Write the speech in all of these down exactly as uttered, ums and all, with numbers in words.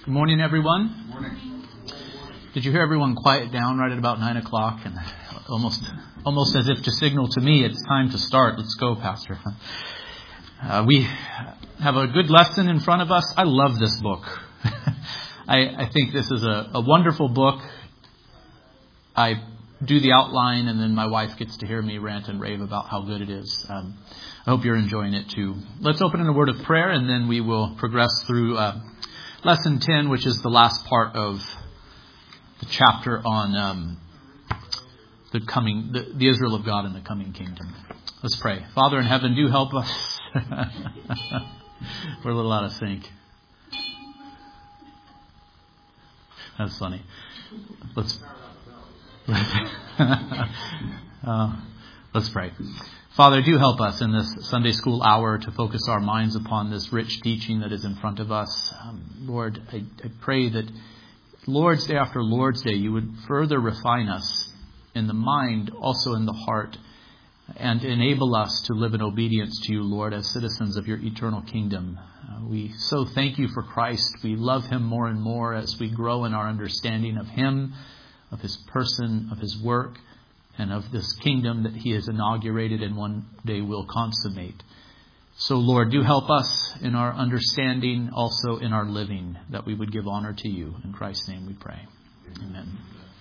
Good morning, everyone. Good morning. Did you hear everyone quiet down right at about nine o'clock? And almost almost as if to signal to me it's time to start. Let's go, Pastor. Uh, we have a good lesson in front of us. I love this book. I, I think this is a, a wonderful book. I do the outline and then my wife gets to hear me rant and rave about how good it is. Um, I hope you're enjoying it too. Let's open in a word of prayer and then we will progress through uh, Lesson ten, which is the last part of the chapter on um, the coming, the, the Israel of God and the coming kingdom. Let's pray. Father in heaven, do help us. We're a little out of sync. That's funny. Let's uh, let's pray. Father, do help us in this Sunday school hour to focus our minds upon this rich teaching that is in front of us. Um, Lord, I, I pray that Lord's Day after Lord's Day, you would further refine us in the mind, also in the heart, and enable us to live in obedience to you, Lord, as citizens of your eternal kingdom. Uh, we so thank you for Christ. We love him more and more as we grow in our understanding of him, of his person, of his work, and of this kingdom that he has inaugurated and one day will consummate. So, Lord, do help us in our understanding, also in our living, that we would give honor to you. In Christ's name we pray. Amen.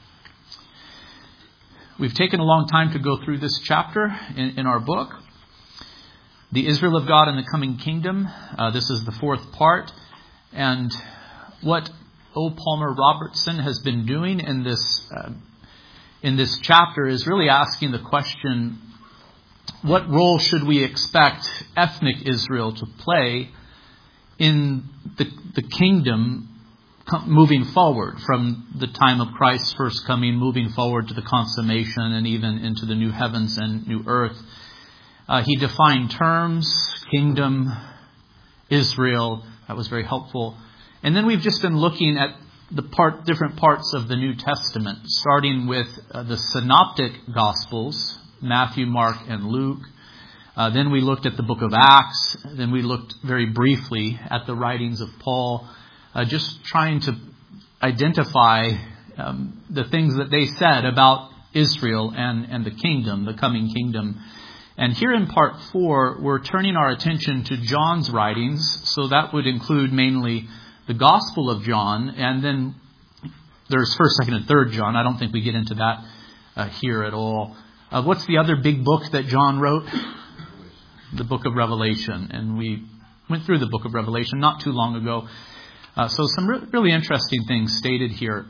We've taken a long time to go through this chapter in, in our book, The Israel of God and the Coming Kingdom. Uh, this is the fourth part. And what O. Palmer Robertson has been doing in this uh, in this chapter is really asking the question, what role should we expect ethnic Israel to play in the, the kingdom moving forward from the time of Christ's first coming, moving forward to the consummation and even into the new heavens and new earth? Uh, he defined terms, kingdom, Israel. That was very helpful. And then we've just been looking at the part, different parts of the New Testament, starting with uh, the synoptic Gospels, Matthew, Mark, and Luke. Uh, then we looked at the book of Acts. Then we looked very briefly at the writings of Paul, uh, just trying to identify um, the things that they said about Israel and, and the kingdom, the coming kingdom. And here in part four, we're turning our attention to John's writings. So that would include mainly the Gospel of John, and then there's first, second, and third John. I don't think we get into that uh, here at all. Uh, what's the other big book that John wrote? The book of Revelation. And we went through the book of Revelation not too long ago. Uh, so some re- really interesting things stated here.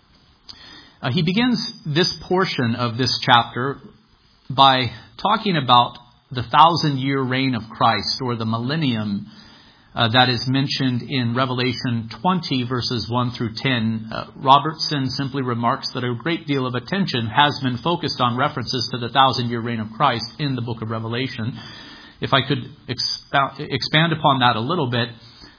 Uh, he begins this portion of this chapter by talking about the thousand-year reign of Christ, or the millennium, Uh, that is mentioned in Revelation twenty, verses one through ten. Uh, Robertson simply remarks that a great deal of attention has been focused on references to the thousand-year reign of Christ in the book of Revelation. If I could expound, expand upon that a little bit,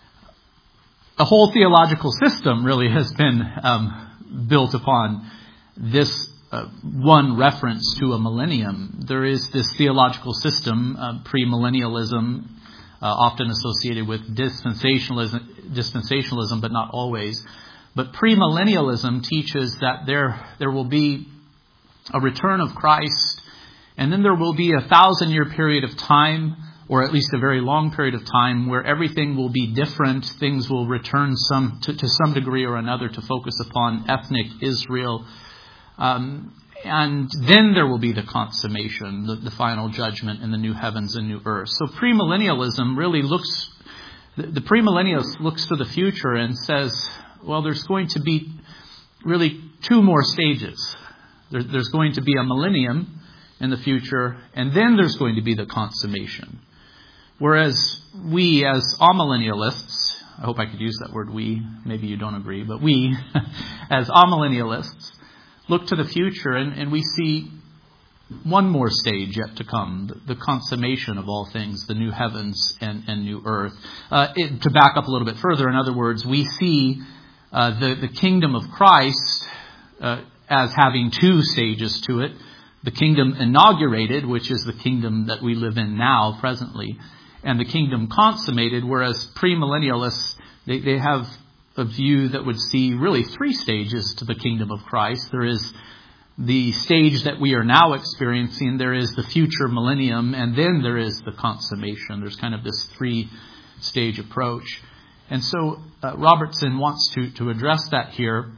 the whole theological system really has been um, built upon this uh, one reference to a millennium. There is this theological system, uh, premillennialism, Uh, often associated with dispensationalism, dispensationalism, but not always. But premillennialism teaches that there there will be a return of Christ, and then there will be a thousand-year period of time, or at least a very long period of time, where everything will be different. Things will return some to, to some degree or another to focus upon ethnic Israel. Um, And then there will be the consummation, the, the final judgment in the new heavens and new earth. So premillennialism really looks, the, the premillennialist looks to the future and says, well, there's going to be really two more stages. There, there's going to be a millennium in the future, and then there's going to be the consummation. Whereas we as amillennialists, I hope I could use that word we, maybe you don't agree, but we as amillennialists, look to the future and, and we see one more stage yet to come, the, the consummation of all things, the new heavens and, and new earth. Uh, it, to back up a little bit further, in other words, we see uh, the, the kingdom of Christ uh, as having two stages to it. The kingdom inaugurated, which is the kingdom that we live in now, presently, and the kingdom consummated, whereas premillennialists, they, they have a view that would see really three stages to the kingdom of Christ. There is the stage that we are now experiencing, there is the future millennium, and then there is the consummation. There's kind of this three-stage approach. And so uh, Robertson wants to, to address that here.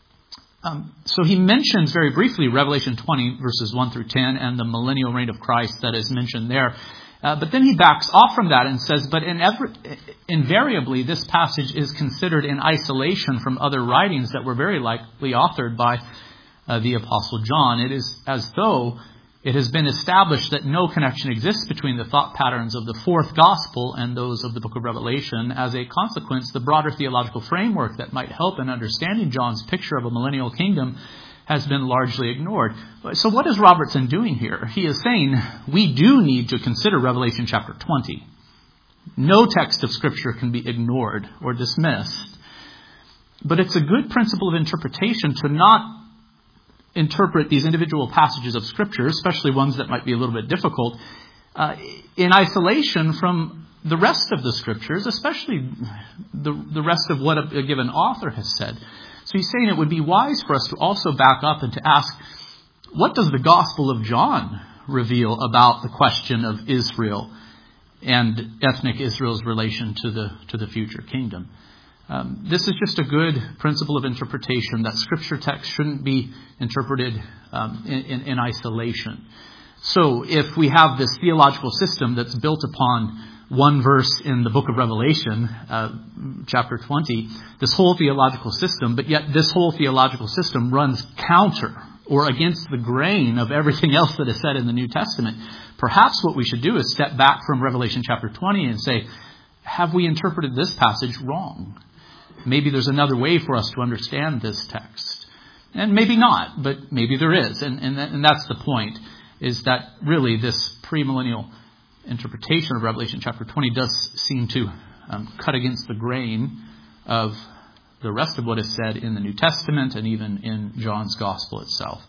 Um, so he mentions very briefly Revelation twenty, verses one through ten, and the millennial reign of Christ that is mentioned there. Uh, but then he backs off from that and says, but inev- invariably this passage is considered in isolation from other writings that were very likely authored by uh, the Apostle John. It is as though it has been established that no connection exists between the thought patterns of the fourth gospel and those of the book of Revelation. As a consequence, the broader theological framework that might help in understanding John's picture of a millennial kingdom has been largely ignored. So what is Robertson doing here? He is saying we do need to consider Revelation chapter twenty. No text of Scripture can be ignored or dismissed. But it's a good principle of interpretation to not interpret these individual passages of Scripture, especially ones that might be a little bit difficult, uh, in isolation from the rest of the Scriptures, especially the, the rest of what a, a given author has said. So he's saying it would be wise for us to also back up and to ask, what does the Gospel of John reveal about the question of Israel and ethnic Israel's relation to the to the future kingdom? Um, this is just a good principle of interpretation, that Scripture text shouldn't be interpreted um, in, in, in isolation. So if we have this theological system that's built upon one verse in the book of Revelation, uh, chapter twenty, this whole theological system, but yet this whole theological system runs counter or against the grain of everything else that is said in the New Testament, perhaps what we should do is step back from Revelation chapter twenty and say, have we interpreted this passage wrong? Maybe there's another way for us to understand this text. And maybe not, but maybe there is. And, and, and that's the point, is that really this premillennial interpretation of Revelation chapter twenty does seem to um, cut against the grain of the rest of what is said in the New Testament and even in John's Gospel itself.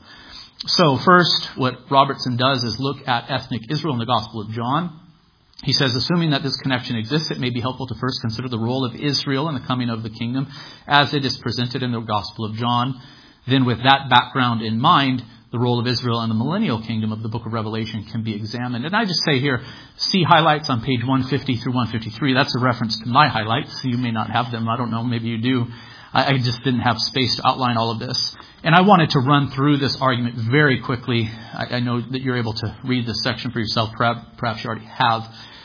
So first, what Robertson does is look at ethnic Israel in the Gospel of John. He says, assuming that this connection exists, it may be helpful to first consider the role of Israel in the coming of the kingdom as it is presented in the Gospel of John. Then with that background in mind, the role of Israel in the millennial kingdom of the book of Revelation can be examined. And I just say here, see highlights on page one fifty through one fifty-three. That's a reference to my highlights. You may not have them. I don't know. Maybe you do. I, I just didn't have space to outline all of this. And I wanted to run through this argument very quickly. I, I know that you're able to read this section for yourself. Perhaps, perhaps you already have.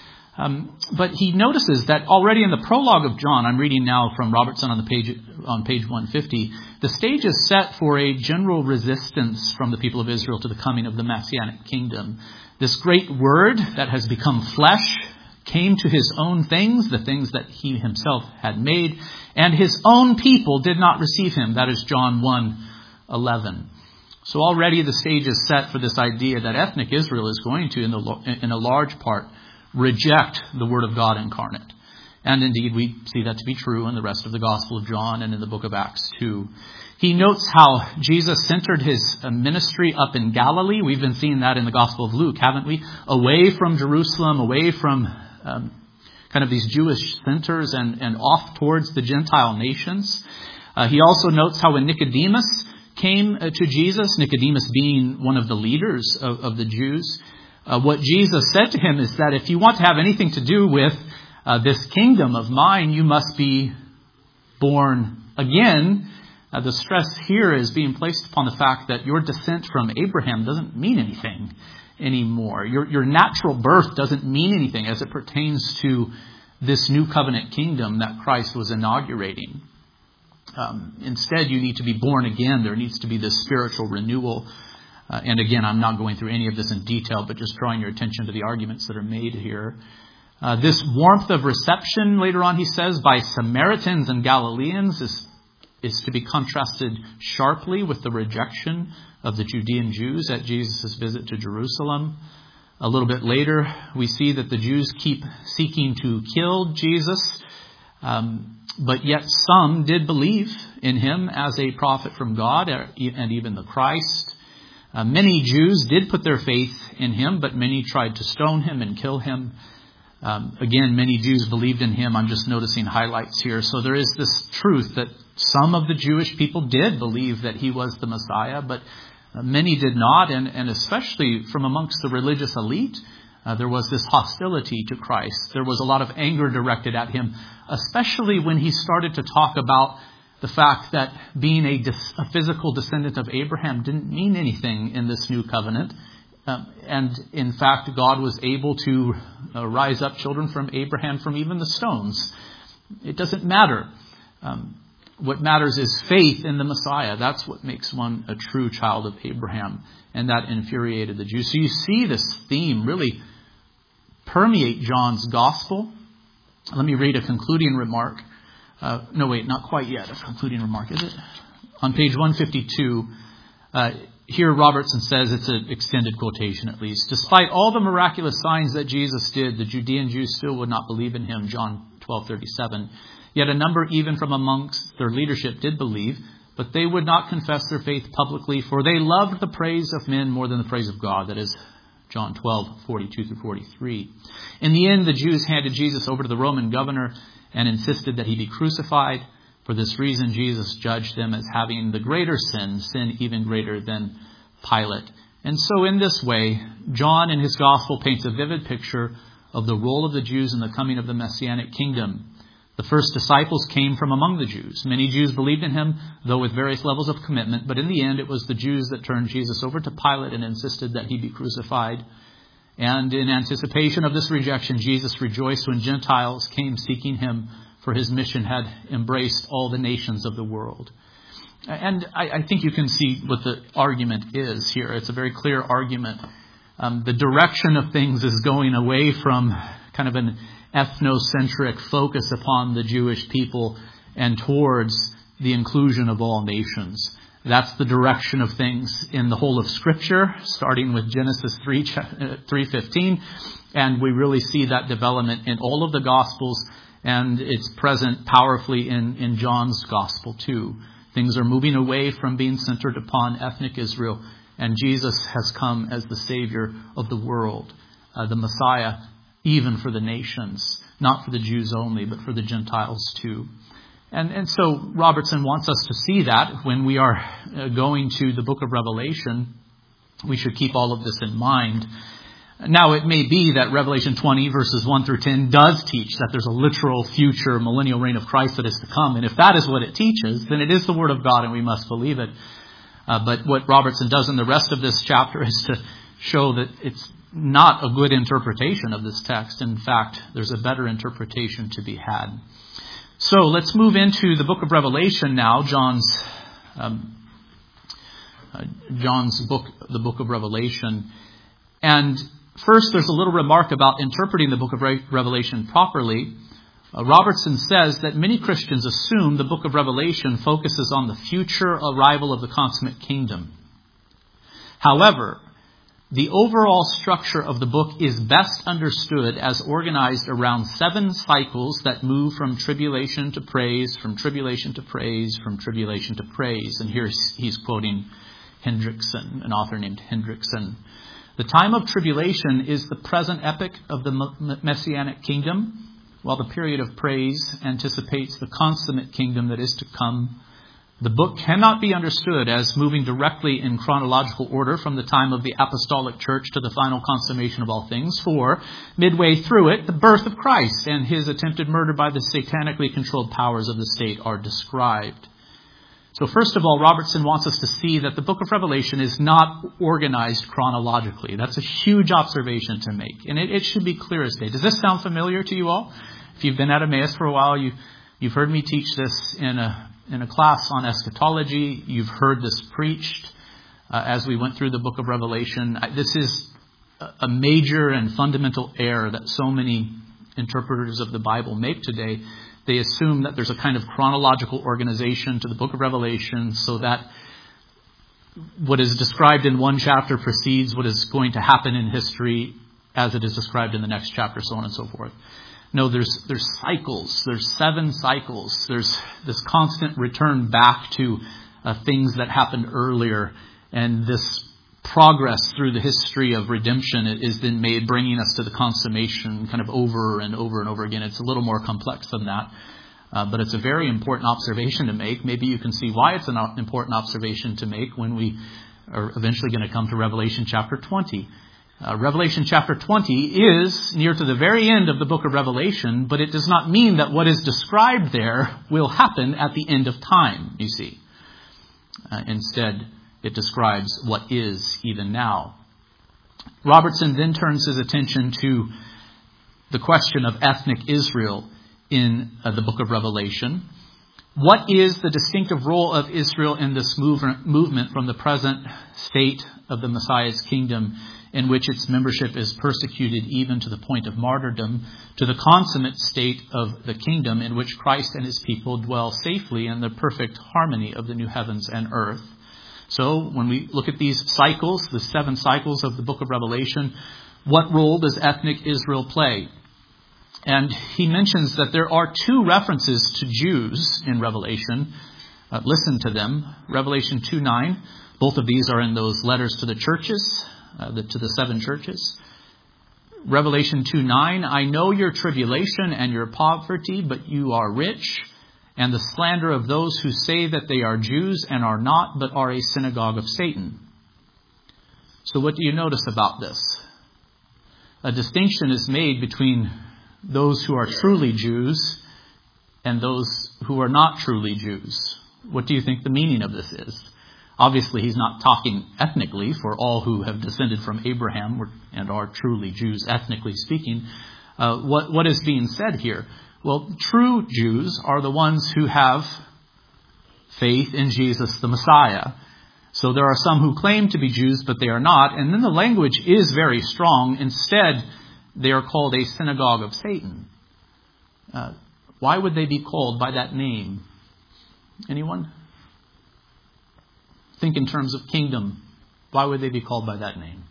Um, but he notices that already in the prologue of John, I'm reading now from Robertson on the page on page one fifty, the stage is set for a general resistance from the people of Israel to the coming of the Messianic kingdom. This great word that has become flesh came to his own things, the things that he himself had made, and his own people did not receive him. That is John one eleven. So already the stage is set for this idea that ethnic Israel is going to, in, the, in a large part, reject the Word of God incarnate. And indeed, we see that to be true in the rest of the Gospel of John and in the book of Acts too. He notes how Jesus centered his ministry up in Galilee. We've been seeing that in the Gospel of Luke, haven't we? Away from Jerusalem, away from um, kind of these Jewish centers and, and off towards the Gentile nations. Uh, he also notes how when Nicodemus came uh, to Jesus, Nicodemus being one of the leaders of, of the Jews, Uh, what Jesus said to him is that if you want to have anything to do with uh, this kingdom of mine, you must be born again. Uh, the stress here is being placed upon the fact that your descent from Abraham doesn't mean anything anymore. Your, your natural birth doesn't mean anything as it pertains to this new covenant kingdom that Christ was inaugurating. Um, instead, you need to be born again. There needs to be this spiritual renewal. Uh, and again, I'm not going through any of this in detail, but just drawing your attention to the arguments that are made here. Uh, this warmth of reception, later on he says, by Samaritans and Galileans is, is to be contrasted sharply with the rejection of the Judean Jews at Jesus' visit to Jerusalem. A little bit later, we see that the Jews keep seeking to kill Jesus, um, but yet some did believe in him as a prophet from God and even the Christ. Uh, many Jews did put their faith in him, but many tried to stone him and kill him. Um, again, many Jews believed in him. I'm just noticing highlights here. So there is this truth that some of the Jewish people did believe that he was the Messiah, but uh, many did not. And, and especially from amongst the religious elite, uh, there was this hostility to Christ. There was a lot of anger directed at him, especially when he started to talk about the fact that being a, dis- a physical descendant of Abraham didn't mean anything in this new covenant. Um, and in fact, God was able to uh, rise up children from Abraham from even the stones. It doesn't matter. Um, what matters is faith in the Messiah. That's what makes one a true child of Abraham. And that infuriated the Jews. So you see this theme really permeate John's gospel. Let me read a concluding remark. Uh, no, wait, not quite yet. A concluding remark, is it? On page one fifty-two, uh, here Robertson says, it's an extended quotation at least, despite all the miraculous signs that Jesus did, the Judean Jews still would not believe in him, John twelve thirty-seven. Yet a number even from amongst their leadership did believe, but they would not confess their faith publicly, for they loved the praise of men more than the praise of God. That is John twelve forty-two through forty-three. In the end, the Jews handed Jesus over to the Roman governor and insisted that he be crucified. For this reason, Jesus judged them as having the greater sin, sin even greater than Pilate. And so in this way, John in his gospel paints a vivid picture of the role of the Jews in the coming of the Messianic kingdom. The first disciples came from among the Jews. Many Jews believed in him, though with various levels of commitment. But in the end, it was the Jews that turned Jesus over to Pilate and insisted that he be crucified. And in anticipation of this rejection, Jesus rejoiced when Gentiles came seeking him, for his mission had embraced all the nations of the world. And I, I think you can see what the argument is here. It's a very clear argument. Um, the direction of things is going away from kind of an ethnocentric focus upon the Jewish people and towards the inclusion of all nations. That's the direction of things in the whole of Scripture, starting with Genesis three fifteen. And we really see that development in all of the Gospels. And it's present powerfully in, in John's gospel too. Things are moving away from being centered upon ethnic Israel. And Jesus has come as the Savior of the world, uh, the Messiah, even for the nations. Not for the Jews only, but for the Gentiles too. And, and so Robertson wants us to see that when we are uh, going to the book of Revelation, we should keep all of this in mind. Now, it may be that Revelation twenty, verses one through ten, does teach that there's a literal future millennial reign of Christ that is to come. And if that is what it teaches, then it is the Word of God and we must believe it. Uh, but what Robertson does in the rest of this chapter is to show that it's not a good interpretation of this text. In fact, there's a better interpretation to be had. So let's move into the book of Revelation now, John's um, uh, John's book, the book of Revelation. And first, there's a little remark about interpreting the book of Revelation properly. Uh, Robertson says that many Christians assume the book of Revelation focuses on the future arrival of the consummate kingdom. However, the overall structure of the book is best understood as organized around seven cycles that move from tribulation to praise, from tribulation to praise, from tribulation to praise. And here he's quoting Hendrickson, an author named Hendrickson. The time of tribulation is the present epoch of the Messianic kingdom, while the period of praise anticipates the consummate kingdom that is to come. The book cannot be understood as moving directly in chronological order from the time of the apostolic church to the final consummation of all things, for midway through it, the birth of Christ and his attempted murder by the satanically controlled powers of the state are described. So first of all, Robertson wants us to see that the book of Revelation is not organized chronologically. That's a huge observation to make, and it, it should be clear as day. Does this sound familiar to you all? If you've been at Emmaus for a while, you, you've heard me teach this in a in a class on eschatology. You've heard this preached uh, as we went through the book of Revelation. This is a major and fundamental error that so many interpreters of the Bible make today. They assume that there's a kind of chronological organization to the book of Revelation so that what is described in one chapter precedes what is going to happen in history as it is described in the next chapter, so on and so forth. No, there's there's cycles. There's seven cycles. There's this constant return back to uh, things that happened earlier. And this progress through the history of redemption is then made, bringing us to the consummation kind of over and over and over again. It's a little more complex than that. Uh, but it's a very important observation to make. Maybe you can see why it's an important observation to make when we are eventually going to come to Revelation chapter twenty. Uh, Revelation chapter twenty is near to the very end of the book of Revelation, but it does not mean that what is described there will happen at the end of time, you see. Uh, instead, it describes what is even now. Robertson then turns his attention to the question of ethnic Israel in uh, the book of Revelation. What is the distinctive role of Israel in this movement, movement from the present state of the Messiah's kingdom, in which its membership is persecuted even to the point of martyrdom, to the consummate state of the kingdom in which Christ and his people dwell safely in the perfect harmony of the new heavens and earth? So when we look at these cycles, the seven cycles of the book of Revelation, what role does ethnic Israel play? And he mentions that there are two references to Jews in Revelation. Uh, listen to them. Revelation two nine. Both of these are in those letters to the churches, uh, the, to the seven churches. Revelation two nine. I know your tribulation and your poverty, but you are rich, and the slander of those who say that they are Jews and are not, but are a synagogue of Satan. So what do you notice about this? A distinction is made between those who are truly Jews and those who are not truly Jews. What do you think the meaning of this is? Obviously, he's not talking ethnically for all who have descended from Abraham and are truly Jews, ethnically speaking. Uh, what, what is being said here? Well, true Jews are the ones who have faith in Jesus the Messiah. So there are some who claim to be Jews, but they are not. And then the language is very strong. Instead, they are called a synagogue of Satan. Uh, why would they be called by that name? Anyone? Think in terms of kingdom. Why would they be called by that name?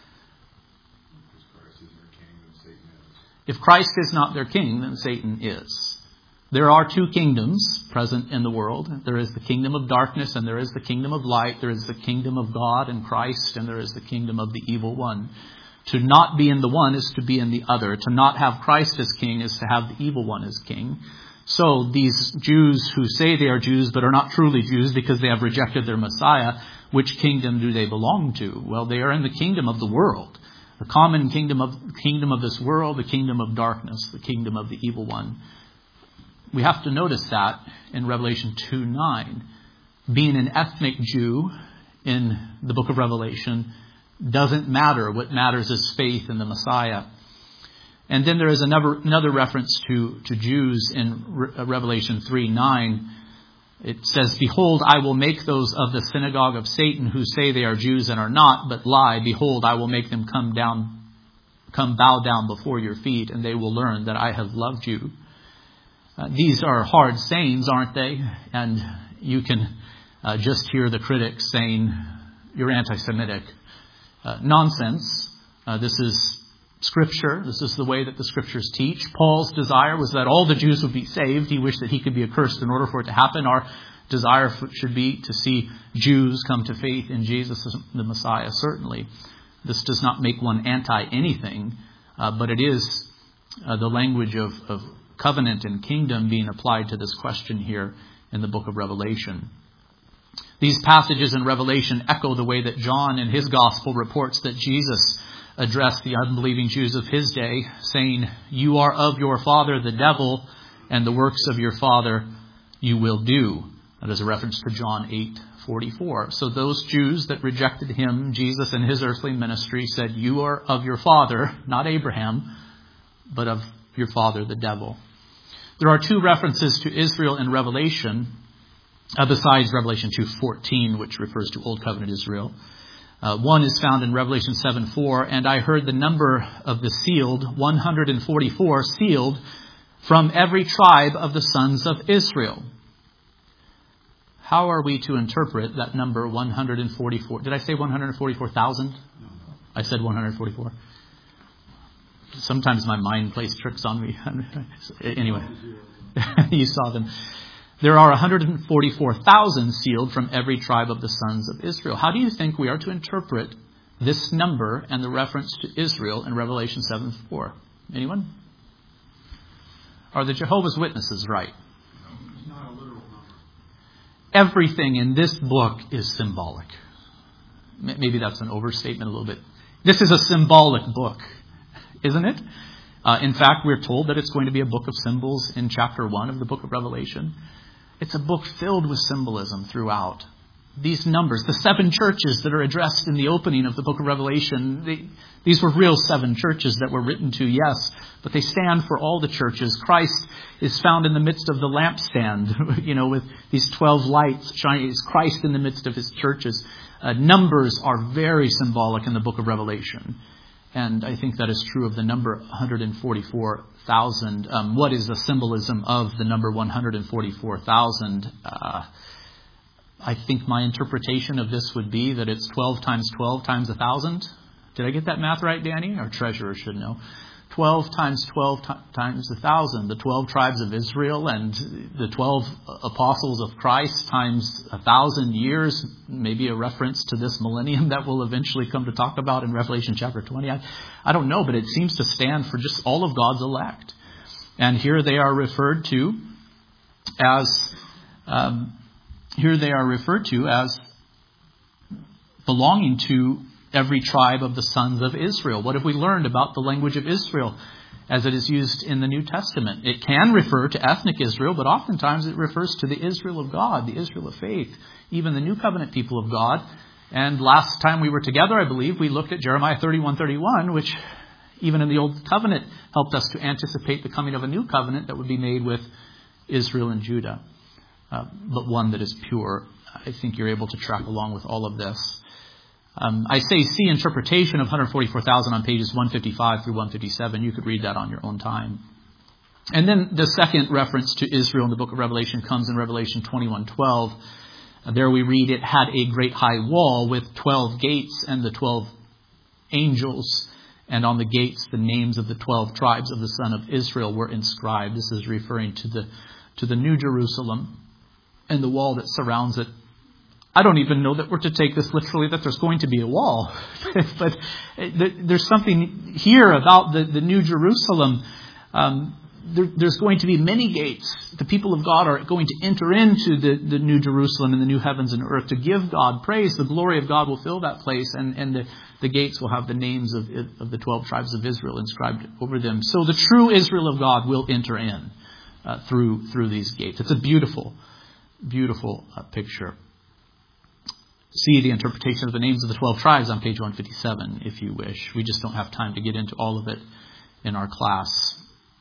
If Christ is not their king, then Satan is. There are two kingdoms present in the world. There is the kingdom of darkness and there is the kingdom of light. There is the kingdom of God and Christ and there is the kingdom of the evil one. To not be in the one is to be in the other. To not have Christ as king is to have the evil one as king. So these Jews who say they are Jews but are not truly Jews because they have rejected their Messiah, which kingdom do they belong to? Well, they are in the kingdom of the world. The common kingdom of kingdom of this world, the kingdom of darkness, the kingdom of the evil one. We have to notice that in Revelation two nine. Being an ethnic Jew in the book of Revelation doesn't matter. What matters is faith in the Messiah. And then there is another, another reference to, to Jews in Re- Revelation three nine. It says, behold, I will make those of the synagogue of Satan who say they are Jews and are not, but lie. Behold, I will make them come down, come bow down before your feet, and they will learn that I have loved you. Uh, these are hard sayings, aren't they? And you can uh, just hear the critics saying, you're anti-Semitic. Uh, nonsense. Uh, this is Scripture. This is the way that the Scriptures teach. Paul's desire was that all the Jews would be saved. He wished that he could be accursed in order for it to happen. Our desire should be to see Jews come to faith in Jesus the Messiah, certainly. This does not make one anti-anything, uh, but it is uh, the language of, of covenant and kingdom being applied to this question here in the book of Revelation. These passages in Revelation echo the way that John in his gospel reports that Jesus addressed the unbelieving Jews of his day, saying, you are of your father the devil, and the works of your father you will do. That is a reference to John eight forty-four. So those Jews that rejected him, Jesus and his earthly ministry, said, you are of your father, not Abraham, but of your father the devil. There are two references to Israel in Revelation, Uh, besides Revelation two fourteen, which refers to Old Covenant Israel. Uh, one is found in Revelation seven four, and I heard the number of the sealed, one hundred forty-four sealed, from every tribe of the sons of Israel. How are we to interpret that number one hundred forty-four? Did I say one hundred forty-four thousand? I said one hundred forty-four. Sometimes my mind plays tricks on me. Anyway, you saw them. There are one hundred forty-four thousand sealed from every tribe of the sons of Israel. How do you think we are to interpret this number and the reference to Israel in Revelation seven four? Anyone? Are the Jehovah's Witnesses right? It's not a literal number. Everything in this book is symbolic. Maybe that's an overstatement a little bit. This is a symbolic book, isn't it? Uh, in fact, we're told that it's going to be a book of symbols in chapter one of the book of Revelation. It's a book filled with symbolism throughout. These numbers, the seven churches that are addressed in the opening of the book of Revelation, they, these were real seven churches that were written to, yes, but they stand for all the churches. Christ is found in the midst of the lampstand, you know, with these twelve lights shining. Is Christ in the midst of his churches. Uh, numbers are very symbolic in the book of Revelation. And I think that is true of the number one hundred forty-four thousand. Um, what is the symbolism of the number one hundred forty-four thousand? Uh, I think my interpretation of this would be that it's twelve times twelve times one thousand. Did I get that math right, Danny? Our treasurer should know. twelve times twelve t- times one thousand. The twelve tribes of Israel and the twelve apostles of Christ times one thousand years. Maybe a reference to this millennium that we'll eventually come to talk about in Revelation chapter twenty. I, I don't know, but it seems to stand for just all of God's elect. And here they are referred to as... Um, Here they are referred to as belonging to every tribe of the sons of Israel. What have we learned about the language of Israel as it is used in the New Testament? It can refer to ethnic Israel, but oftentimes it refers to the Israel of God, the Israel of faith, even the New Covenant people of God. And last time we were together, I believe, we looked at Jeremiah thirty-one thirty-one, which even in the Old Covenant helped us to anticipate the coming of a new covenant that would be made with Israel and Judah. Uh, but one that is pure. I think you're able to track along with all of this. Um, I say see interpretation of one hundred forty-four thousand on pages one fifty-five through one fifty-seven. You could read that on your own time. And then the second reference to Israel in the book of Revelation comes in Revelation twenty-one twelve. Uh, there we read, it had a great high wall with twelve gates and the twelve angels. And on the gates, the names of the twelve tribes of the son of Israel were inscribed. This is referring to the to the New Jerusalem and the wall that surrounds it. I don't even know that we're to take this literally, that there's going to be a wall. But there's something here about the, the New Jerusalem. Um, there, there's going to be many gates. The people of God are going to enter into the, the New Jerusalem and the new heavens and earth to give God praise. The glory of God will fill that place, and, and the, the gates will have the names of, of the twelve tribes of Israel inscribed over them. So the true Israel of God will enter in uh, through through these gates. It's a beautiful Beautiful uh, picture. See the interpretation of the names of the twelve tribes on page one fifty-seven, if you wish. We just don't have time to get into all of it in our class.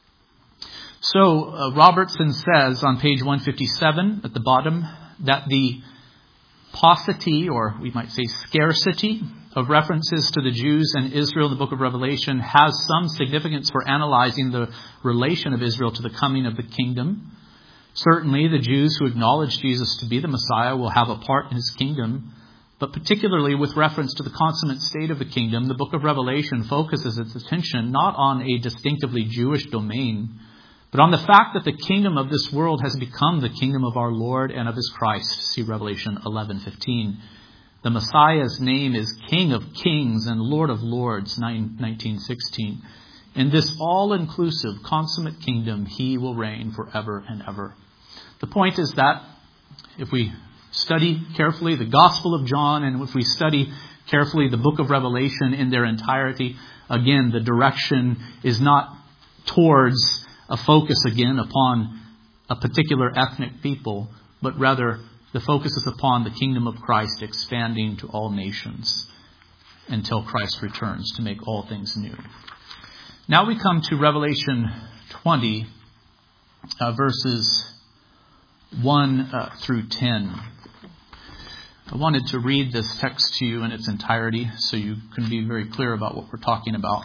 So uh, Robertson says on page one fifty-seven at the bottom that the paucity, or we might say scarcity, of references to the Jews and Israel in the book of Revelation has some significance for analyzing the relation of Israel to the coming of the kingdom. Certainly, the Jews who acknowledge Jesus to be the Messiah will have a part in his kingdom, but particularly with reference to the consummate state of the kingdom, the book of Revelation focuses its attention not on a distinctively Jewish domain, but on the fact that the kingdom of this world has become the kingdom of our Lord and of his Christ. See Revelation eleven fifteen. The Messiah's name is King of Kings and Lord of Lords, nineteen sixteen. In this all-inclusive, consummate kingdom, he will reign forever and ever. The point is that if we study carefully the Gospel of John and if we study carefully the book of Revelation in their entirety, again, the direction is not towards a focus again upon a particular ethnic people, but rather the focus is upon the kingdom of Christ expanding to all nations until Christ returns to make all things new. Now we come to Revelation twenty, uh, verses one uh, through ten. I wanted to read this text to you in its entirety so you can be very clear about what we're talking about.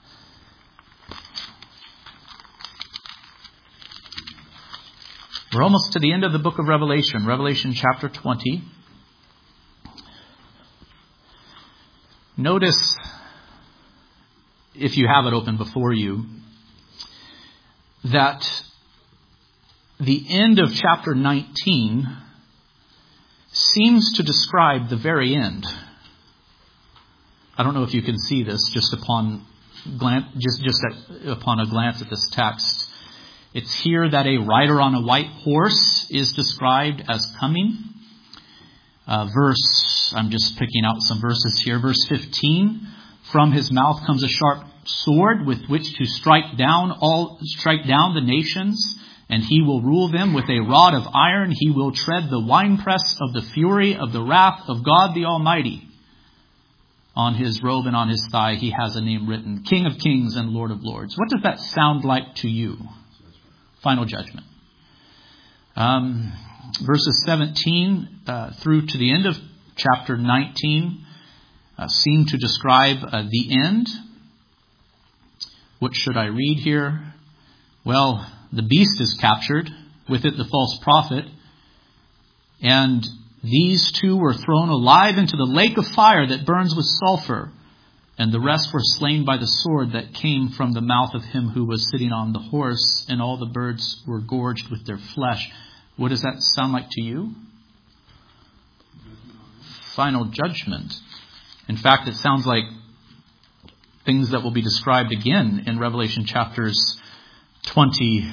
We're almost to the end of the book of Revelation, Revelation chapter twenty. Notice, if you have it open before you, that the end of chapter nineteen seems to describe the very end. I don't know if you can see this just upon glance, just just at, upon a glance at this text. It's here that a rider on a white horse is described as coming. Uh, verse, I'm just picking out some verses here. Verse fifteen, from his mouth comes a sharp sword with which to strike down all, strike down the nations, and he will rule them with a rod of iron. He will tread the winepress of the fury of the wrath of God the Almighty. On his robe and on his thigh he has a name written, King of Kings and Lord of Lords. What does that sound like to you? Final judgment. Um, verses seventeen uh, through to the end of chapter nineteen uh, seem to describe uh, the end. What should I read here? Well, the beast is captured, with it the false prophet, and these two were thrown alive into the lake of fire that burns with sulfur, and the rest were slain by the sword that came from the mouth of him who was sitting on the horse, and all the birds were gorged with their flesh. What does that sound like to you? Final judgment. In fact, it sounds like things that will be described again in Revelation chapters twenty,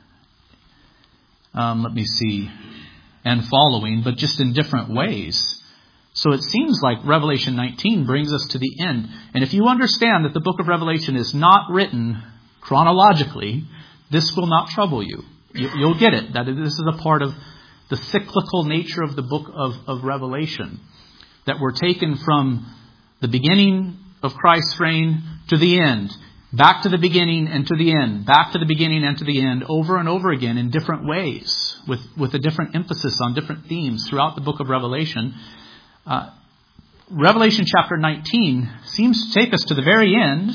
um, let me see, and following, but just in different ways. So it seems like Revelation nineteen brings us to the end. And if you understand that the book of Revelation is not written chronologically, this will not trouble you. You'll get it, that this is a part of the cyclical nature of the book of, of Revelation, that we're taken from the beginning of Christ's reign to the end, back to the beginning and to the end, back to the beginning and to the end, over and over again in different ways, with, with a different emphasis on different themes throughout the book of Revelation. Uh, Revelation chapter nineteen seems to take us to the very end,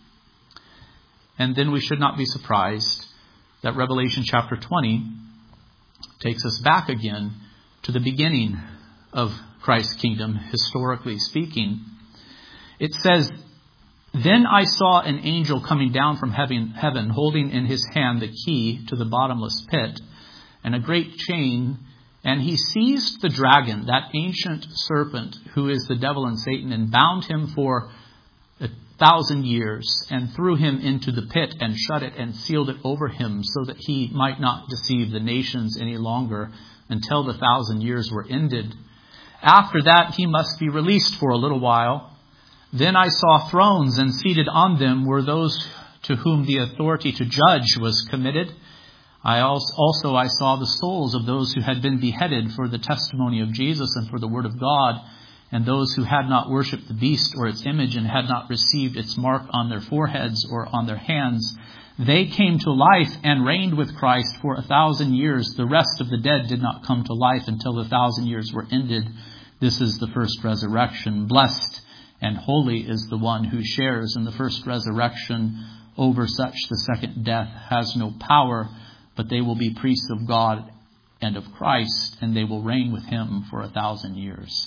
and then we should not be surprised that Revelation chapter twenty takes us back again to the beginning of Christ's kingdom, historically speaking. It says, Then I saw an angel coming down from heaven, heaven, holding in his hand the key to the bottomless pit and a great chain. And he seized the dragon, that ancient serpent who is the devil and Satan, and bound him for a thousand years, and threw him into the pit and shut it and sealed it over him, so that he might not deceive the nations any longer until the thousand years were ended. After that he must be released for a little while. Then I saw thrones, and seated on them were those to whom the authority to judge was committed. I also, also I saw the souls of those who had been beheaded for the testimony of Jesus and for the word of God, and those who had not worshipped the beast or its image and had not received its mark on their foreheads or on their hands. They came to life and reigned with Christ for a thousand years. The rest of the dead did not come to life until the thousand years were ended. This is the first resurrection. Blessed and holy is the one who shares in the first resurrection. Over such the second death has no power, but they will be priests of God and of Christ, and they will reign with him for a thousand years.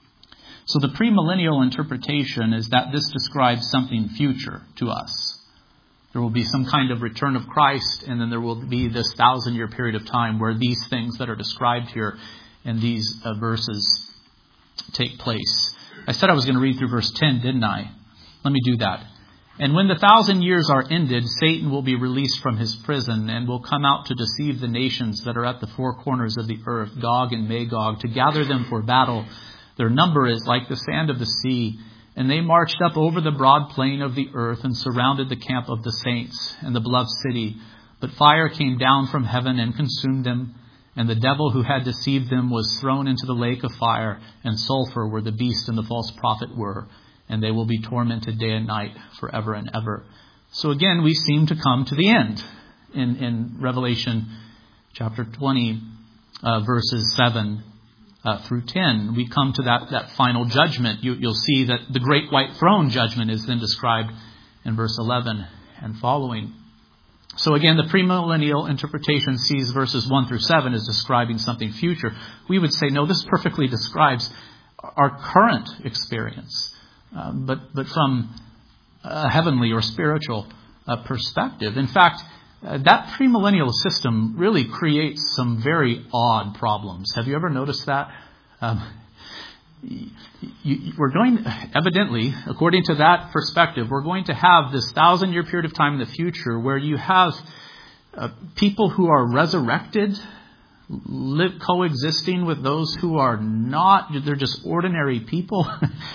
So the premillennial interpretation is that this describes something future to us. There will be some kind of return of Christ, and then there will be this thousand-year period of time where these things that are described here in these uh, verses take place. I said I was going to read through verse ten, didn't I? Let me do that. And when the thousand years are ended, Satan will be released from his prison and will come out to deceive the nations that are at the four corners of the earth, Gog and Magog, to gather them for battle. Their number is like the sand of the sea. And they marched up over the broad plain of the earth and surrounded the camp of the saints and the beloved city. But fire came down from heaven and consumed them. And the devil who had deceived them was thrown into the lake of fire and sulfur, where the beast and the false prophet were. And they will be tormented day and night forever and ever. So again, we seem to come to the end in, in Revelation chapter twenty, uh, verses seven uh, through ten. We come to that, that final judgment. You, you'll see that the great white throne judgment is then described in verse eleven and following. So again, the premillennial interpretation sees verses one through seven as describing something future. We would say, no, this perfectly describes our current experience. Uh, but but from a heavenly or spiritual uh, perspective. In fact, Uh, that premillennial system really creates some very odd problems. Have you ever noticed that? Um, you, you, we're going, evidently, according to that perspective, we're going to have this thousand-year period of time in the future where you have uh, people who are resurrected, live, coexisting with those who are not. They're just ordinary people.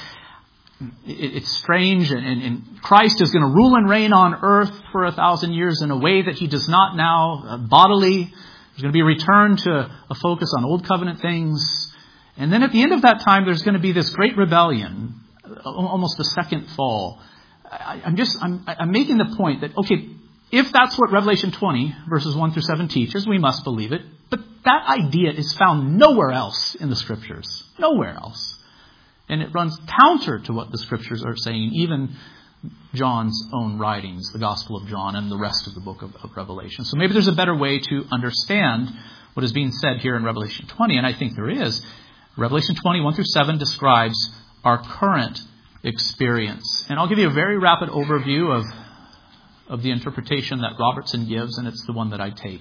It's strange, and, and Christ is going to rule and reign on earth for a thousand years in a way that he does not now uh, bodily. There's going to be a return to a focus on old covenant things. And then at the end of that time, there's going to be this great rebellion, almost a second fall. I, I'm just, I'm, I'm making the point that, okay, if that's what Revelation twenty, verses one through seven teaches, we must believe it. But that idea is found nowhere else in the Scriptures. Nowhere else. And it runs counter to what the Scriptures are saying, even John's own writings, the Gospel of John and the rest of the book of, of Revelation. So maybe there's a better way to understand what is being said here in Revelation twenty, and I think there is. Revelation twenty, one through seven describes our current experience. And I'll give you a very rapid overview of, of the interpretation that Robertson gives, and it's the one that I take.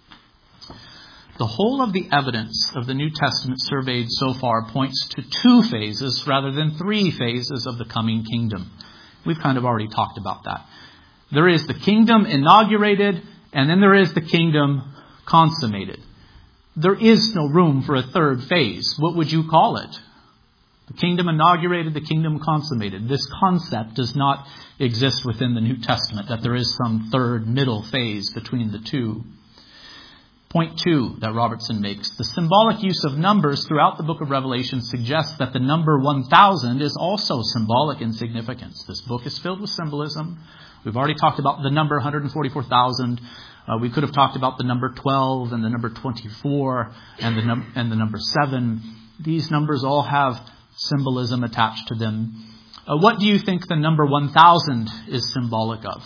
The whole of the evidence of the New Testament surveyed so far points to two phases rather than three phases of the coming kingdom. We've kind of already talked about that. There is the kingdom inaugurated, and then there is the kingdom consummated. There is no room for a third phase. What would you call it? The kingdom inaugurated, the kingdom consummated. This concept does not exist within the New Testament, that there is some third middle phase between the two. Point two that Robertson makes. The symbolic use of numbers throughout the book of Revelation suggests that the number one thousand is also symbolic in significance. This book is filled with symbolism. We've already talked about the number one hundred forty-four thousand. Uh, we could have talked about the number twelve and the number twenty-four and the, num- and the number seven. These numbers all have symbolism attached to them. Uh, what do you think the number one thousand is symbolic of?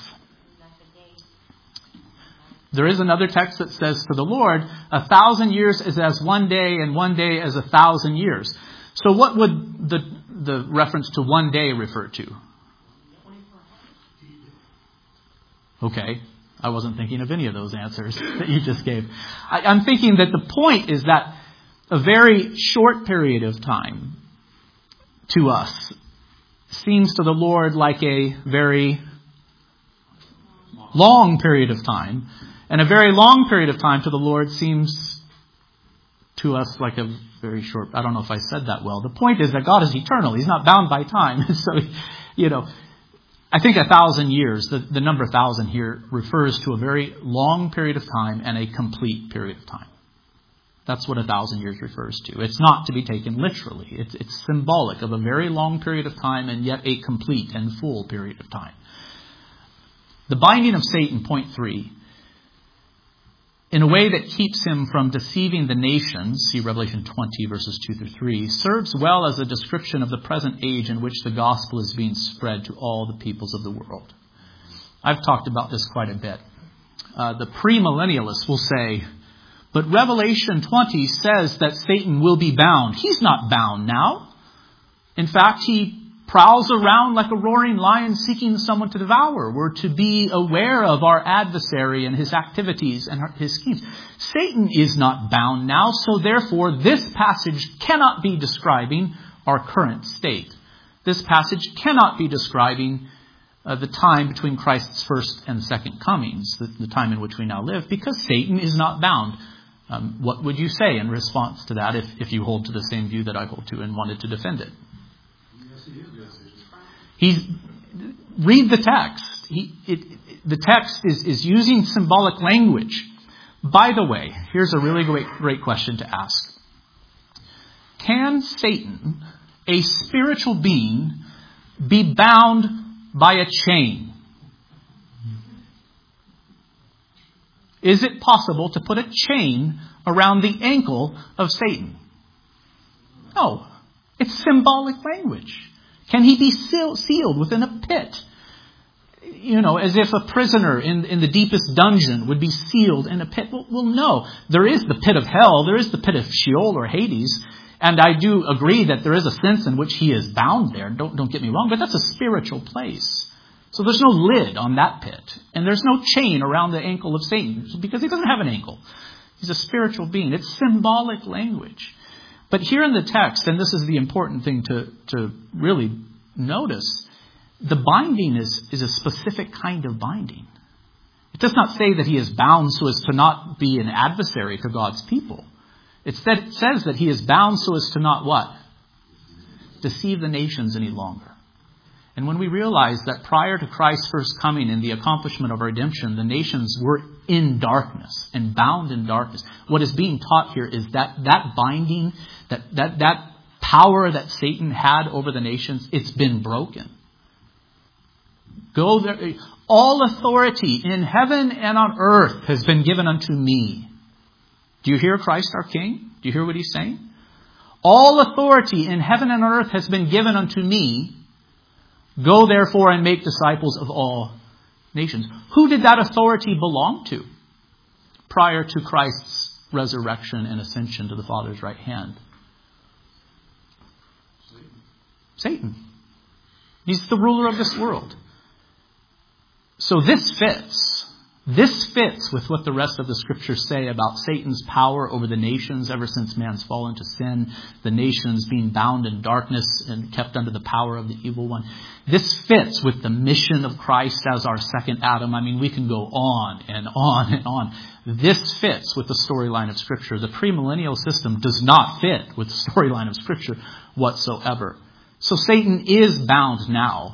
There is another text that says to the Lord, a thousand years is as one day and one day as a thousand years. So what would the, the reference to one day refer to? Okay. I wasn't thinking of any of those answers that you just gave. I, I'm thinking that the point is that a very short period of time to us seems to the Lord like a very long period of time. And a very long period of time to the Lord seems to us like a very short... I don't know if I said that well. The point is that God is eternal. He's not bound by time. So, you know, I think a thousand years, the, the number thousand here refers to a very long period of time and a complete period of time. That's what a thousand years refers to. It's not to be taken literally. It's, it's symbolic of a very long period of time and yet a complete and full period of time. The binding of Satan, point three, in a way that keeps him from deceiving the nations, see Revelation twenty, verses two through three, serves well as a description of the present age in which the gospel is being spread to all the peoples of the world. I've talked about this quite a bit. Uh, the premillennialists will say, but Revelation twenty says that Satan will be bound. He's not bound now. In fact, he prowls around like a roaring lion seeking someone to devour. We're to be aware of our adversary and his activities and his schemes. Satan is not bound now, so therefore this passage cannot be describing our current state. This passage cannot be describing uh, the time between Christ's first and second comings, the, the time in which we now live, because Satan is not bound. Um, what would you say in response to that if, if you hold to the same view that I hold to and wanted to defend it? He's, read the text. He, it, it, the text is, is using symbolic language. By the way, here's a really great, great question to ask. Can Satan, a spiritual being, be bound by a chain? Is it possible to put a chain around the ankle of Satan? No. It's symbolic language. Can he be sealed within a pit? You know, as if a prisoner in, in the deepest dungeon would be sealed in a pit. Well, well, no. There is the pit of hell. There is the pit of Sheol or Hades. And I do agree that there is a sense in which he is bound there. Don't, don't get me wrong. But that's a spiritual place. So there's no lid on that pit. And there's no chain around the ankle of Satan because he doesn't have an ankle. He's a spiritual being. It's symbolic language. But here in the text, and this is the important thing to, to really notice, the binding is, is a specific kind of binding. It does not say that he is bound so as to not be an adversary to God's people. It says that he is bound so as to not what? Deceive the nations any longer. And when we realize that prior to Christ's first coming and the accomplishment of redemption, the nations were in darkness and bound in darkness. What is being taught here is that that binding, that, that, that power that Satan had over the nations, it's been broken. Go there. All authority in heaven and on earth has been given unto me. Do you hear Christ our King? Do you hear what he's saying? All authority in heaven and on earth has been given unto me. Go therefore and make disciples of all nations. Who did that authority belong to prior to Christ's resurrection and ascension to the Father's right hand? Satan. He's the ruler of this world. So this fits. This fits with what the rest of the scriptures say about Satan's power over the nations ever since man's fallen to sin, the nations being bound in darkness and kept under the power of the evil one. This fits with the mission of Christ as our second Adam. I mean, we can go on and on and on. This fits with the storyline of Scripture. The premillennial system does not fit with the storyline of Scripture whatsoever. So Satan is bound now,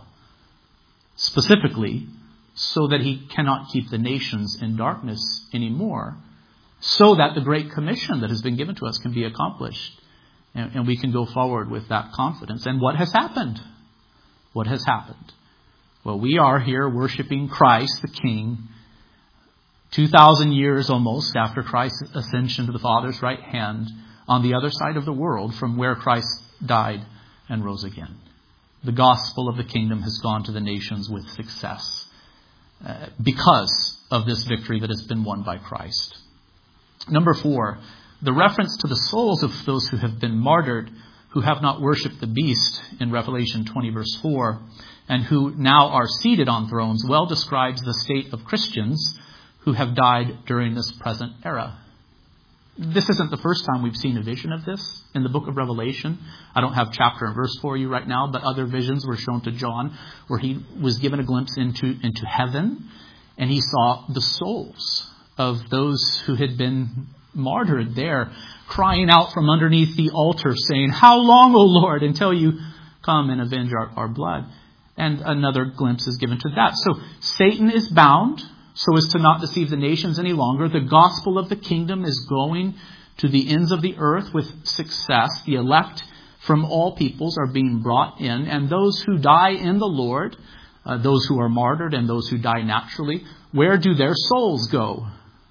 specifically, so that he cannot keep the nations in darkness anymore, so that the Great Commission that has been given to us can be accomplished. And, and we can go forward with that confidence. And what has happened? What has happened? Well, we are here worshiping Christ, the King, two thousand years almost after Christ's ascension to the Father's right hand, on the other side of the world from where Christ died and rose again. The gospel of the kingdom has gone to the nations with success. Uh, because of this victory that has been won by Christ. Number four, the reference to the souls of those who have been martyred, who have not worshipped the beast in Revelation twenty verse four, and who now are seated on thrones, well describes the state of Christians who have died during this present era. This isn't the first time we've seen a vision of this in the book of Revelation. I don't have chapter and verse for you right now, but other visions were shown to John where he was given a glimpse into, into heaven, and he saw the souls of those who had been martyred there, crying out from underneath the altar saying, "How long, O Lord, until you come and avenge our, our blood?" And another glimpse is given to that. So Satan is bound so as to not deceive the nations any longer. The gospel of the kingdom is going to the ends of the earth with success. The elect from all peoples are being brought in. And those who die in the Lord, uh, those who are martyred and those who die naturally, where do their souls go?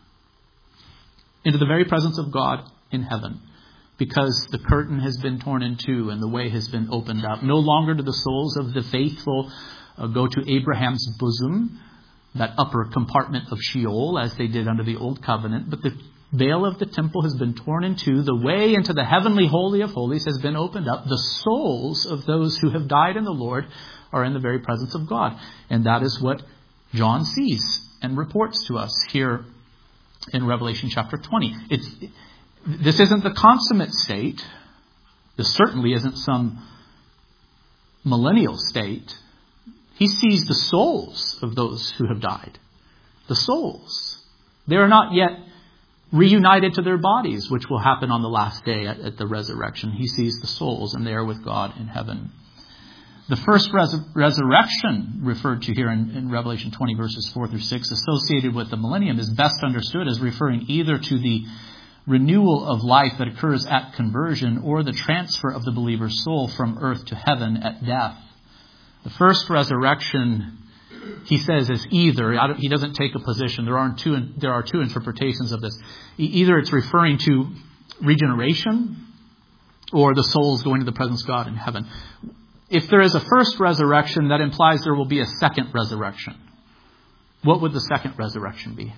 Into the very presence of God in heaven. Because the curtain has been torn in two and the way has been opened up. No longer do the souls of the faithful uh, go to Abraham's bosom, that upper compartment of Sheol, as they did under the old covenant. But the veil of the temple has been torn in two. The way into the heavenly holy of holies has been opened up. The souls of those who have died in the Lord are in the very presence of God. And that is what John sees and reports to us here in Revelation chapter twenty. It's, this isn't the consummate state. This certainly isn't some millennial state. He sees the souls of those who have died. The souls. They are not yet reunited to their bodies, which will happen on the last day at, at the resurrection. He sees the souls, and they are with God in heaven. The first res- resurrection referred to here in, in Revelation twenty, verses four through six, associated with the millennium, is best understood as referring either to the renewal of life that occurs at conversion or the transfer of the believer's soul from earth to heaven at death. The first resurrection, he says, is either. He doesn't take a position. There aren't two. There are two interpretations of this. Either it's referring to regeneration, or the souls going to the presence of God in heaven. If there is a first resurrection, that implies there will be a second resurrection. What would the second resurrection be?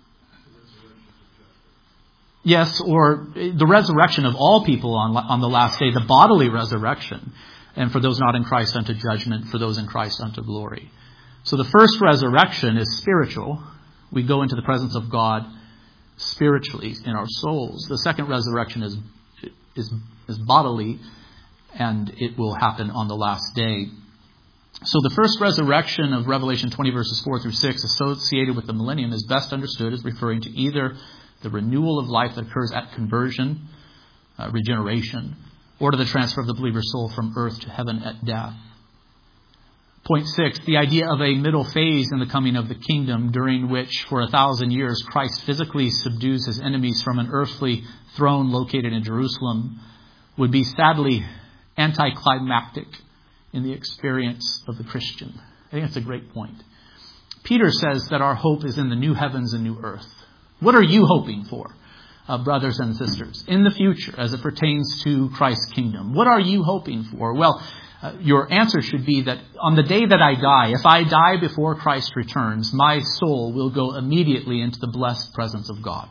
Yes, or the resurrection of all people on on the last day, the bodily resurrection. And for those not in Christ unto judgment, for those in Christ unto glory. So the first resurrection is spiritual. We go into the presence of God spiritually in our souls. The second resurrection is is, is bodily, and it will happen on the last day. So the first resurrection of Revelation twenty verses four through six associated with the millennium is best understood as referring to either the renewal of life that occurs at conversion, uh, regeneration, or to the transfer of the believer's soul from earth to heaven at death. Point six, the idea of a middle phase in the coming of the kingdom during which for a thousand years Christ physically subdues his enemies from an earthly throne located in Jerusalem would be sadly anticlimactic in the experience of the Christian. I think that's a great point. Peter says that our hope is in the new heavens and new earth. What are you hoping for, uh, brothers and sisters, in the future as it pertains to Christ's kingdom? What are you hoping for? Well, uh, your answer should be that on the day that I die, if I die before Christ returns, my soul will go immediately into the blessed presence of God.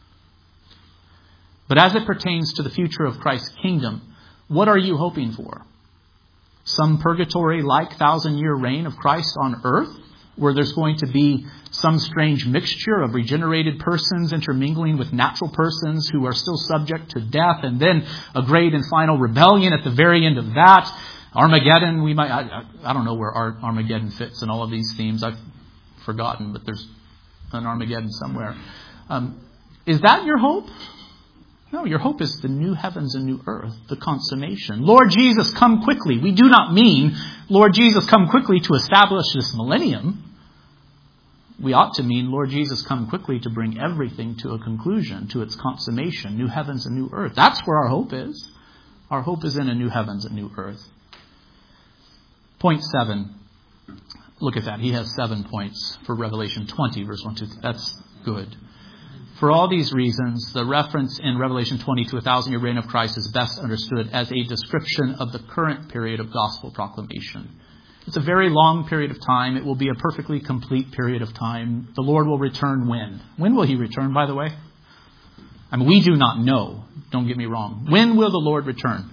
But as it pertains to the future of Christ's kingdom, what are you hoping for? Some purgatory-like thousand-year reign of Christ on earth, where there's going to be some strange mixture of regenerated persons intermingling with natural persons who are still subject to death, and then a great and final rebellion at the very end of that. Armageddon, we might, I, I don't know where Armageddon fits in all of these themes. I've forgotten, but there's an Armageddon somewhere. Um, is that your hope? No, your hope is the new heavens and new earth, the consummation. Lord Jesus, come quickly. We do not mean, Lord Jesus, come quickly to establish this millennium. We ought to mean, Lord Jesus, come quickly to bring everything to a conclusion, to its consummation, new heavens and new earth. That's where our hope is. Our hope is in a new heavens and new earth. Point seven. Look at that. He has seven points for Revelation twenty, verse one, two. That's good. For all these reasons, the reference in Revelation twenty to a thousand-year reign of Christ is best understood as a description of the current period of gospel proclamation. It's a very long period of time. It will be a perfectly complete period of time. The Lord will return when? When will he return, by the way? I mean, we do not know. Don't get me wrong. When will the Lord return?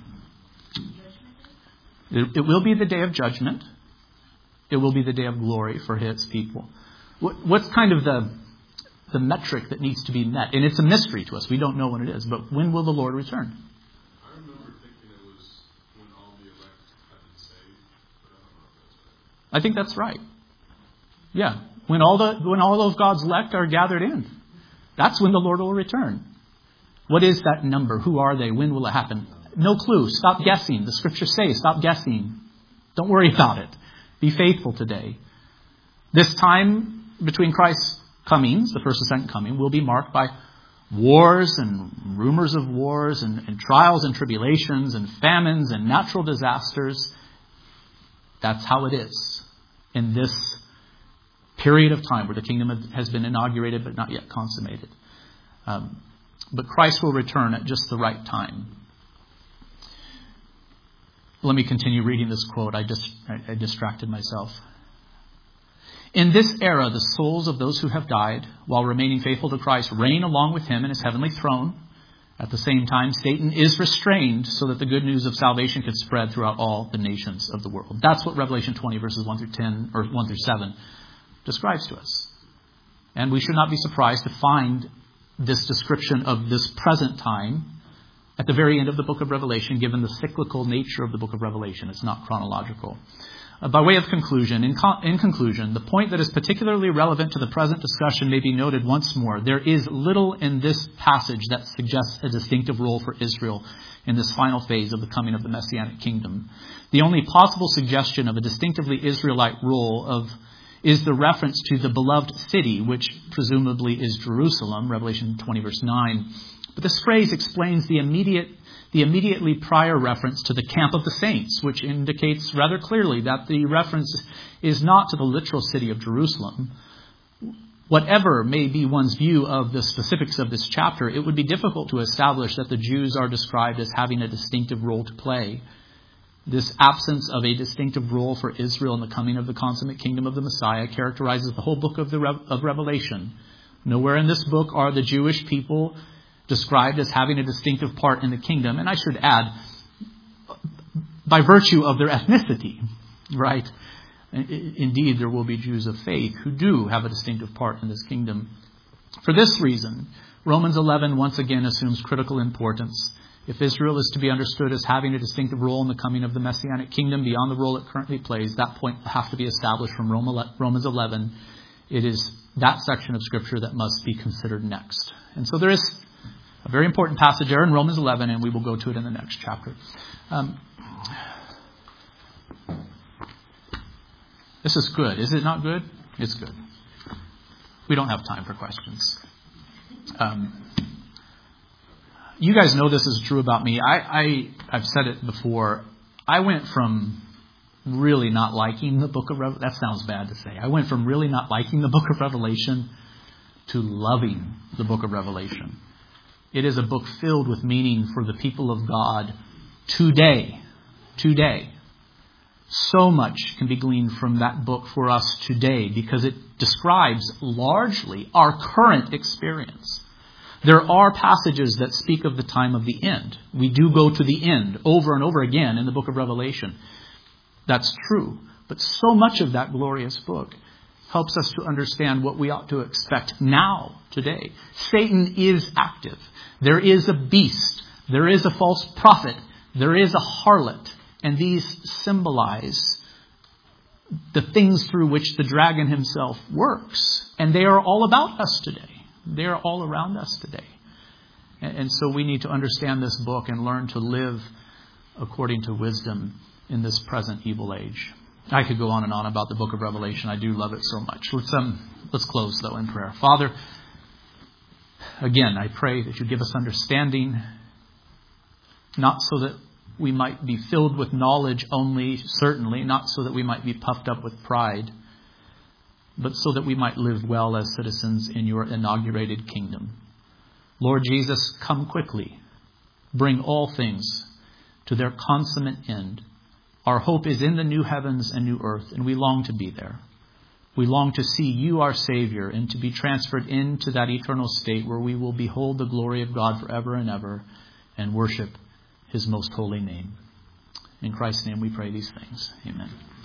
It, it will be the day of judgment. It will be the day of glory for his people. What, what's kind of the... the metric that needs to be met? And it's a mystery to us. We don't know when it is. But when will the Lord return? I remember thinking it was when all the elect have been saved, but I don't know if that's right. I think that's right. Yeah. When all the when all of God's elect are gathered in. That's when the Lord will return. What is that number? Who are they? When will it happen? No clue. Stop guessing. The scriptures say, stop guessing. Don't worry about it. Be faithful today. This time between Christ's comings, the first and second coming, will be marked by wars and rumors of wars and, and trials and tribulations and famines and natural disasters. That's how it is in this period of time where the kingdom has been inaugurated but not yet consummated. Um, but Christ will return at just the right time. Let me continue reading this quote. I just I, I distracted myself. In this era, the souls of those who have died, while remaining faithful to Christ, reign along with him in his heavenly throne. At the same time, Satan is restrained so that the good news of salvation can spread throughout all the nations of the world. That's what Revelation twenty, verses one through ten, or one through seven, describes to us. And we should not be surprised to find this description of this present time at the very end of the book of Revelation, given the cyclical nature of the book of Revelation. It's not chronological. Uh, by way of conclusion, in, con- in conclusion, the point that is particularly relevant to the present discussion may be noted once more. There is little in this passage that suggests a distinctive role for Israel in this final phase of the coming of the Messianic kingdom. The only possible suggestion of a distinctively Israelite role of is the reference to the beloved city, which presumably is Jerusalem, Revelation twenty, verse nine. But this phrase explains the immediate, the immediately prior reference to the camp of the saints, which indicates rather clearly that the reference is not to the literal city of Jerusalem. Whatever may be one's view of the specifics of this chapter, it would be difficult to establish that the Jews are described as having a distinctive role to play. This absence of a distinctive role for Israel in the coming of the consummate kingdom of the Messiah characterizes the whole book of the Re- of Revelation. Nowhere in this book are the Jewish people described as having a distinctive part in the kingdom. And I should add, by virtue of their ethnicity, right? Indeed, there will be Jews of faith who do have a distinctive part in this kingdom. For this reason, Romans eleven once again assumes critical importance. If Israel is to be understood as having a distinctive role in the coming of the Messianic kingdom beyond the role it currently plays, that point will have to be established from Romans eleven. It is that section of Scripture that must be considered next. And so there is a very important passage there in Romans eleven, and we will go to it in the next chapter. Um, this is good. Is it not good? It's good. We don't have time for questions. Um, you guys know this is true about me. I, I, I've said it before. I went from really not liking the book of Revelation. That sounds bad to say. I went from really not liking the book of Revelation to loving the book of Revelation. It is a book filled with meaning for the people of God today. Today. So much can be gleaned from that book for us today because it describes largely our current experience. There are passages that speak of the time of the end. We do go to the end over and over again in the book of Revelation. That's true. But so much of that glorious book helps us to understand what we ought to expect now, today. Satan is active. There is a beast. There is a false prophet. There is a harlot. And these symbolize the things through which the dragon himself works. And they are all about us today. They are all around us today. And so we need to understand this book and learn to live according to wisdom in this present evil age. I could go on and on about the book of Revelation. I do love it so much. Let's um, let's close, though, in prayer. Father, again, I pray that you give us understanding, not so that we might be filled with knowledge only, certainly, not so that we might be puffed up with pride, but so that we might live well as citizens in your inaugurated kingdom. Lord Jesus, come quickly. Bring all things to their consummate end. Our hope is in the new heavens and new earth, and we long to be there. We long to see you, our Savior, and to be transferred into that eternal state where we will behold the glory of God forever and ever and worship his most holy name. In Christ's name we pray these things. Amen.